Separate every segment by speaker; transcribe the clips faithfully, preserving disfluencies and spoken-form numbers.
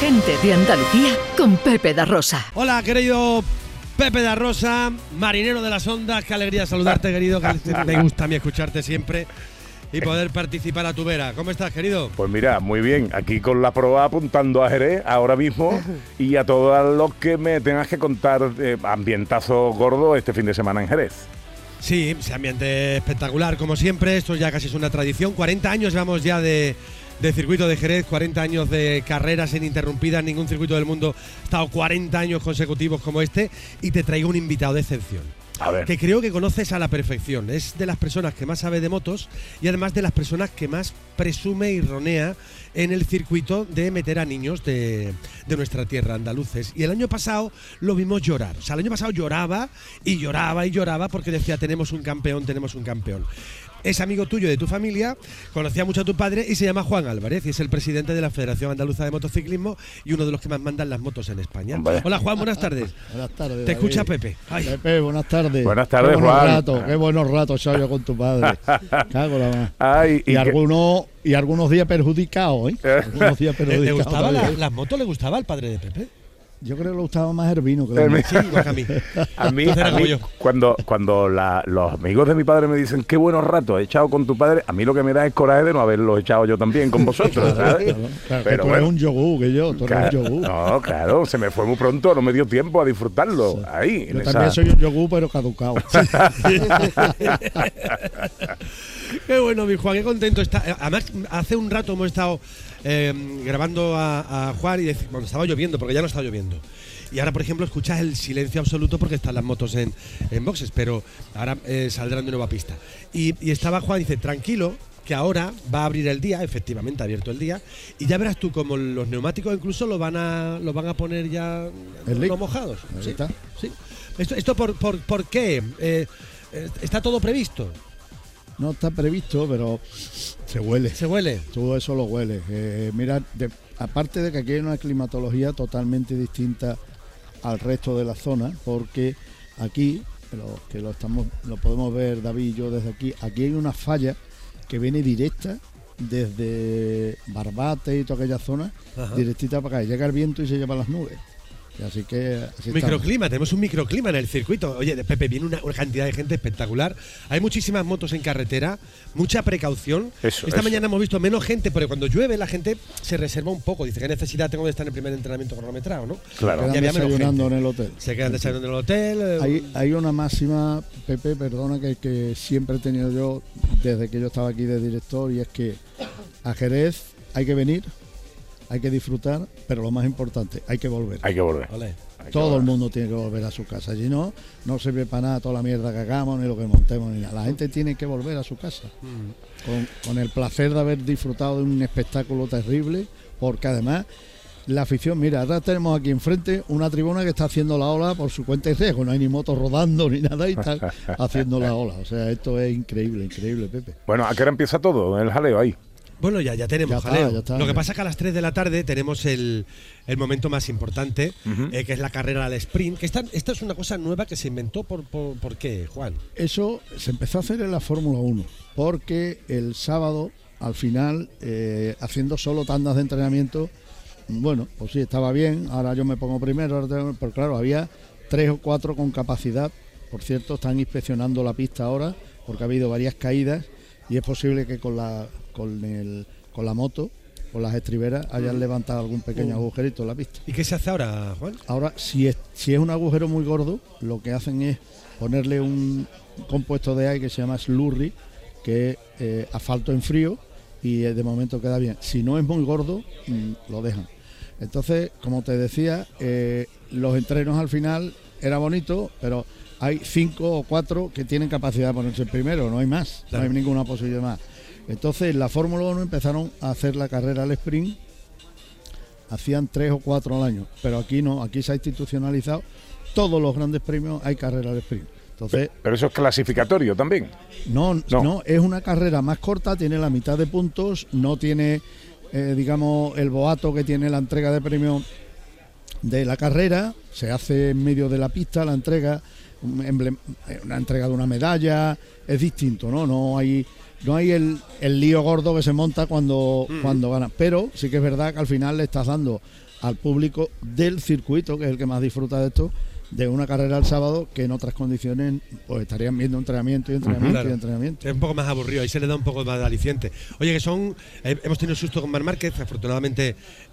Speaker 1: Gente de Andalucía con Pepe da Rosa.
Speaker 2: Hola, querido Pepe da Rosa, marinero de las ondas. Qué alegría saludarte, querido. Que me gusta a mí escucharte siempre y poder participar a tu vera. ¿Cómo estás, querido?
Speaker 3: Pues mira, muy bien. Aquí con la proa apuntando a Jerez ahora mismo y a todos los que me tengas que contar eh, ambientazo gordo este fin de semana en Jerez.
Speaker 2: Sí, ese ambiente espectacular, como siempre. Esto ya casi es una tradición. cuarenta años llevamos ya de, de circuito de Jerez, cuarenta años de carreras ininterrumpidas. Ningún circuito del mundo ha estado cuarenta años consecutivos como este. Y te traigo un invitado de excepción.
Speaker 3: A ver.
Speaker 2: Que creo que conoces a la perfección. Es de las personas que más sabe de motos y además de las personas que más presume y ronea en el circuito de meter a niños de, de nuestra tierra, andaluces. Y el año pasado lo vimos llorar. O sea, el año pasado lloraba y lloraba y lloraba porque decía, tenemos un campeón, tenemos un campeón. Es amigo tuyo, de tu familia, conocía mucho a tu padre y se llama Juan Álvarez y es el presidente de la Federación Andaluza de Motociclismo y uno de los que más mandan las motos en España.
Speaker 3: Hombre.
Speaker 2: Hola, Juan, buenas tardes.
Speaker 4: Buenas tardes.
Speaker 2: Te escucha Pepe. Ay.
Speaker 4: Pepe, buenas tardes.
Speaker 3: Buenas tardes,
Speaker 4: qué buenos
Speaker 3: Juan.
Speaker 4: Ratos, qué buenos ratos he yo con tu padre. Cago la más.
Speaker 3: Ay,
Speaker 4: y,
Speaker 3: y
Speaker 4: algunos, y algunos días perjudicados, ¿eh? Algunos días
Speaker 2: ¿Le,
Speaker 4: perjudicados.
Speaker 2: le gustaba la,
Speaker 4: también.
Speaker 2: las motos? ¿Le gustaba al padre de Pepe?
Speaker 4: Yo creo que le gustaba más el vino que la
Speaker 3: Eh,
Speaker 4: moto.
Speaker 2: Sí, igual que a mí.
Speaker 3: A mí,
Speaker 2: Entonces
Speaker 3: a
Speaker 2: era como
Speaker 3: mí,
Speaker 2: yo.
Speaker 3: cuando, cuando la, los amigos de mi padre me dicen qué buenos ratos he echado con tu padre, a mí lo que me da es coraje de no haberlos echado yo también con vosotros, ¿sabes?
Speaker 4: Claro, claro, que
Speaker 3: Pero
Speaker 4: tú
Speaker 3: bueno.
Speaker 4: eres un yogur, que yo, tú eres
Speaker 3: Claro,
Speaker 4: un yogur.
Speaker 3: no, claro, se me fue muy pronto, no me dio tiempo a disfrutarlo.
Speaker 4: Sí.
Speaker 3: Ahí, en
Speaker 4: Yo
Speaker 3: esa-
Speaker 4: también soy un yogur, pero caducado.
Speaker 2: Qué bueno, mi Juan, qué contento está. Además, hace un rato hemos estado eh, grabando a, a Juan y dec- cuando estaba lloviendo, porque ya no está lloviendo. Y ahora, por ejemplo, escuchas el silencio absoluto porque están las motos en, en boxes, pero ahora eh, saldrán de nueva pista. Y, y estaba Juan y dice, tranquilo, que ahora va a abrir el día, efectivamente ha abierto el día, y ya verás tú como los neumáticos incluso lo van a lo van a poner ya
Speaker 4: El
Speaker 2: no
Speaker 4: lic.
Speaker 2: mojados.
Speaker 4: Ahí
Speaker 2: Sí,
Speaker 4: está.
Speaker 2: sí. Esto, esto por, por, ¿por qué? Eh, eh, ¿Está todo previsto?
Speaker 4: No está previsto, pero se huele.
Speaker 2: ¿Se huele?
Speaker 4: Todo eso lo huele. Eh, mira, de- aparte de que aquí hay una climatología totalmente distinta al resto de la zona, porque aquí, lo, que lo estamos, lo podemos ver David y yo desde aquí, aquí hay una falla que viene directa desde Barbate y toda aquella zona,
Speaker 2: Ajá.
Speaker 4: directita para acá. Llega el viento y se lleva las nubes. Y así que así
Speaker 2: Microclima, tenemos un microclima en el circuito. Oye, de Pepe, viene una, una cantidad de gente espectacular. Hay muchísimas motos en carretera, mucha precaución.
Speaker 3: Eso,
Speaker 2: Esta
Speaker 3: eso.
Speaker 2: mañana hemos visto menos gente, pero cuando llueve la gente se reserva un poco. Dice, ¿qué necesidad tengo de estar en el primer entrenamiento cronometrado, no?
Speaker 3: Claro.
Speaker 4: Quedan
Speaker 2: Y había menos
Speaker 4: desayunando
Speaker 2: gente.
Speaker 4: en el hotel.
Speaker 2: Se quedan desayunando en el hotel. eh,
Speaker 4: Hay, hay una máxima, Pepe, perdona, que, que siempre he tenido yo desde que yo estaba aquí de director, y es que a Jerez hay que venir, hay que disfrutar, pero lo más importante, hay que volver.
Speaker 3: Hay que volver.
Speaker 2: Ole.
Speaker 3: Hay que
Speaker 4: Todo el
Speaker 3: volver.
Speaker 4: mundo tiene que volver a su casa. Si no, no sirve para nada toda la mierda que hagamos, ni lo que montemos, ni nada. La gente tiene que volver a su casa.
Speaker 2: Mm.
Speaker 4: Con, con el placer de haber disfrutado de un espectáculo terrible, porque además la afición, mira, ahora tenemos aquí enfrente una tribuna que está haciendo la ola por su cuenta y riesgo. No hay ni motos rodando ni nada y están haciendo la ola. O sea, esto es increíble, increíble, Pepe.
Speaker 3: Bueno, ¿a qué hora empieza todo? El jaleo ahí.
Speaker 2: Bueno, ya, ya tenemos
Speaker 4: Ya está,
Speaker 2: jaleo.
Speaker 4: ya está,
Speaker 2: Lo que
Speaker 4: ya.
Speaker 2: pasa es que a las tres de la tarde tenemos el, el momento más importante,
Speaker 3: Ujú.
Speaker 2: eh, que es la carrera al sprint. Que esta, esta es una cosa nueva que se inventó. ¿Por, por, por qué, Juan?
Speaker 4: Eso se empezó a hacer en la Fórmula uno, porque el sábado, al final, eh, haciendo solo tandas de entrenamiento, bueno, pues sí, estaba bien, ahora yo me pongo primero, ahora tengo- pero claro, había tres o cuatro con capacidad. Por cierto, están inspeccionando la pista ahora, porque ha habido varias caídas, y es posible que con la, con el, con la moto, con las estriberas, hayan levantado algún pequeño
Speaker 2: Mm.
Speaker 4: agujerito en la pista.
Speaker 2: ¿Y qué se hace ahora, Juan?
Speaker 4: Ahora, si es, si es un agujero muy gordo, lo que hacen es ponerle un compuesto de aire que se llama slurry, que es eh, asfalto en frío, y eh, de momento queda bien. Si no es muy gordo, mm, lo dejan. Entonces, como te decía, eh, los entrenos al final era bonito, pero hay cinco o cuatro que tienen capacidad de ponerse el primero, no hay más,
Speaker 2: Claro.
Speaker 4: no hay ninguna posibilidad más. Entonces, en la Fórmula uno empezaron a hacer la carrera al sprint, hacían tres o cuatro al año, pero aquí no, aquí se ha institucionalizado, todos los grandes premios hay carrera al sprint. Entonces,
Speaker 3: Pero eso es clasificatorio también.
Speaker 4: no,
Speaker 3: No.
Speaker 4: no, es una carrera más corta, tiene la mitad de puntos, no tiene, eh, digamos, el boato que tiene la entrega de premios de la carrera, se hace en medio de la pista la entrega, un emblem- eh, una entrega de una medalla, es distinto, ¿no? No hay no hay el, el lío gordo que se monta cuando,
Speaker 2: Mm.
Speaker 4: cuando gana. Pero sí que es verdad que al final le estás dando al público del circuito, que es el que más disfruta de esto, de una carrera el sábado que en otras condiciones pues estarían viendo entrenamiento y entrenamiento
Speaker 2: Claro.
Speaker 4: y entrenamiento.
Speaker 2: Es un poco más aburrido, ahí se le da un poco más de aliciente. Oye, que son. eh, hemos tenido susto con Marc Márquez, afortunadamente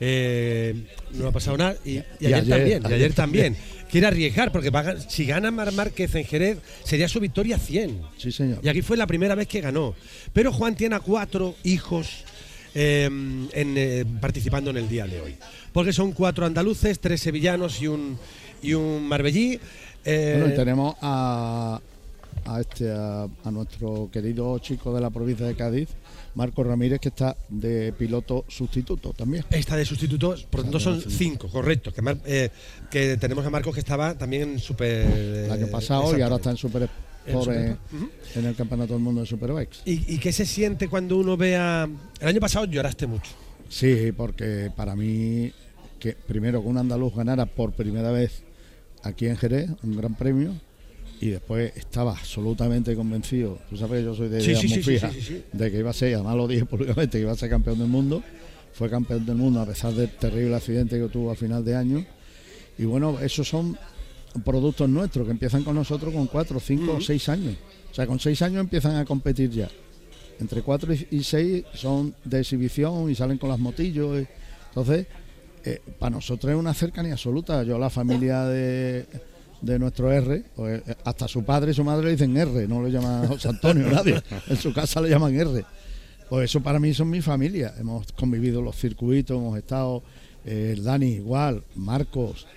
Speaker 2: eh, no ha pasado nada. Y, y
Speaker 4: Y
Speaker 2: ayer,
Speaker 4: ayer,
Speaker 2: también, y
Speaker 4: ayer
Speaker 2: ayer también. Quiere arriesgar, porque va a gan- si gana Marc Márquez en Jerez, sería su victoria cien.
Speaker 4: Sí, señor.
Speaker 2: Y aquí fue la primera vez que ganó. Pero Juan tiene a cuatro hijos eh, en, eh, participando en el día de hoy. Porque son cuatro andaluces, tres sevillanos y un, y un marbellí. Eh,
Speaker 4: Bueno, y tenemos a, a este a, a nuestro querido chico de la provincia de Cádiz, Marco Ramírez, que está de piloto sustituto también.
Speaker 2: Esta de sustitutos, por lo tanto son cinco, correcto. Que, Mar- eh, que tenemos a Marcos que estaba también en Super.
Speaker 4: El año pasado y ahora está en Super
Speaker 2: En
Speaker 4: Sport
Speaker 2: Super-
Speaker 4: en,
Speaker 2: Ujú.
Speaker 4: en el Campeonato del Mundo de Superbikes.
Speaker 2: ¿Y, ¿Y qué se siente cuando uno vea? El año pasado lloraste mucho.
Speaker 4: Sí, porque para mí, que primero que un andaluz ganara por primera vez aquí en Jerez, un gran premio, y después estaba absolutamente convencido, tú sabes que yo soy de
Speaker 2: Sí,
Speaker 4: ideas
Speaker 2: sí,
Speaker 4: muy
Speaker 2: sí, sí,
Speaker 4: fijas,
Speaker 2: sí, sí, sí.
Speaker 4: de que iba a ser, además lo dije públicamente, que iba a ser campeón del mundo, fue campeón del mundo a pesar del terrible accidente que tuvo a final de año, y bueno, esos son productos nuestros que empiezan con nosotros con cuatro, cinco o seis años, o sea, con seis años empiezan a competir ya. Entre cuatro y seis son de exhibición y salen con las motillos. Y, entonces, eh, para nosotros es una cercanía absoluta. Yo, la familia de, de nuestro R, pues, eh, hasta su padre y su madre le dicen R, no le llaman José Antonio, nadie. En su casa le llaman R. Pues eso para mí son mi familia. Hemos convivido en los circuitos, hemos estado, eh, el Dani igual, Marcos,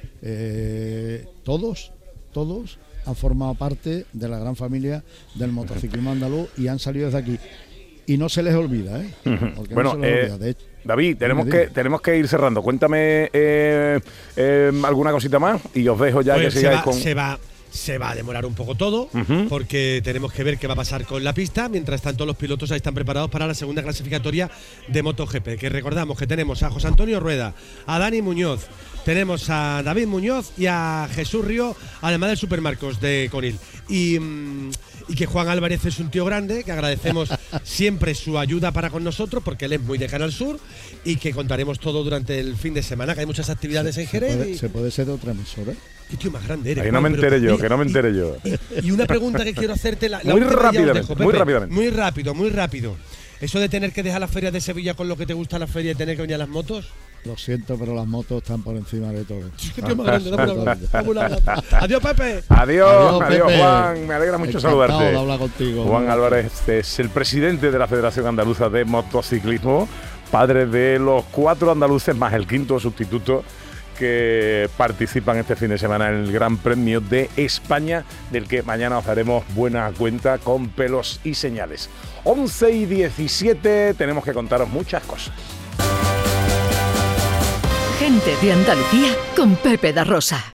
Speaker 4: eh, todos, todos han formado parte de la gran familia del motociclismo andaluz y han salido desde aquí. Y no se les olvida, ¿eh? Porque
Speaker 3: Bueno,
Speaker 4: no se les
Speaker 3: eh,
Speaker 4: olvida. De hecho,
Speaker 3: David, tenemos
Speaker 4: dime,
Speaker 3: que,
Speaker 4: dime.
Speaker 3: tenemos que ir cerrando. Cuéntame eh, eh, alguna cosita más y os dejo ya
Speaker 2: Pues
Speaker 3: que
Speaker 2: se,
Speaker 3: sigáis
Speaker 2: va,
Speaker 3: con...
Speaker 2: se, va, se va a demorar un poco todo,
Speaker 3: Ujú.
Speaker 2: porque tenemos que ver qué va a pasar con la pista. Mientras tanto, los pilotos ahí están preparados para la segunda clasificatoria de MotoGP. Que recordamos que tenemos a José Antonio Rueda, a Dani Muñoz, tenemos a David Muñoz y a Jesús Río, además del Supermarcos de Conil. Y, mm, y que Juan Álvarez es un tío grande, que agradecemos siempre su ayuda para con nosotros, porque él es muy de Canal Sur, y que contaremos todo durante el fin de semana, que hay muchas actividades en Jerez.
Speaker 4: Puede-
Speaker 2: y-
Speaker 4: se puede ser de otra emisora.
Speaker 2: Qué tío más grande eres.
Speaker 3: Que no
Speaker 2: Juan,
Speaker 3: me
Speaker 2: pero-
Speaker 3: entere yo,
Speaker 2: mira,
Speaker 3: que no me
Speaker 2: y-
Speaker 3: entere yo.
Speaker 2: Y una pregunta que quiero hacerte. La, la
Speaker 3: Muy
Speaker 2: última ya os
Speaker 3: rápidamente,
Speaker 2: dejo,
Speaker 3: muy
Speaker 2: Pepe.
Speaker 3: rápidamente.
Speaker 2: Muy rápido, muy rápido. Eso de tener que dejar las ferias de Sevilla con lo que te gusta la feria y tener que venir a las motos.
Speaker 4: Lo siento, pero las motos están por encima de todo.
Speaker 2: Qué tío más grande. Dame un abrazo, dame un abrazo. Adiós, Pepe.
Speaker 3: Adiós, adiós,
Speaker 4: Adiós, Pepe.
Speaker 3: Juan. Me alegra mucho
Speaker 4: Encantado
Speaker 3: saludarte.
Speaker 4: de hablar contigo.
Speaker 3: Juan Álvarez es el presidente de la Federación Andaluza de Motociclismo, padre de los cuatro andaluces más el quinto sustituto que participan este fin de semana en el Gran Premio de España, del que mañana os haremos buena cuenta con pelos y señales. once y diecisiete, tenemos que contaros muchas cosas.
Speaker 1: Gente de Andalucía con Pepe da Rosa.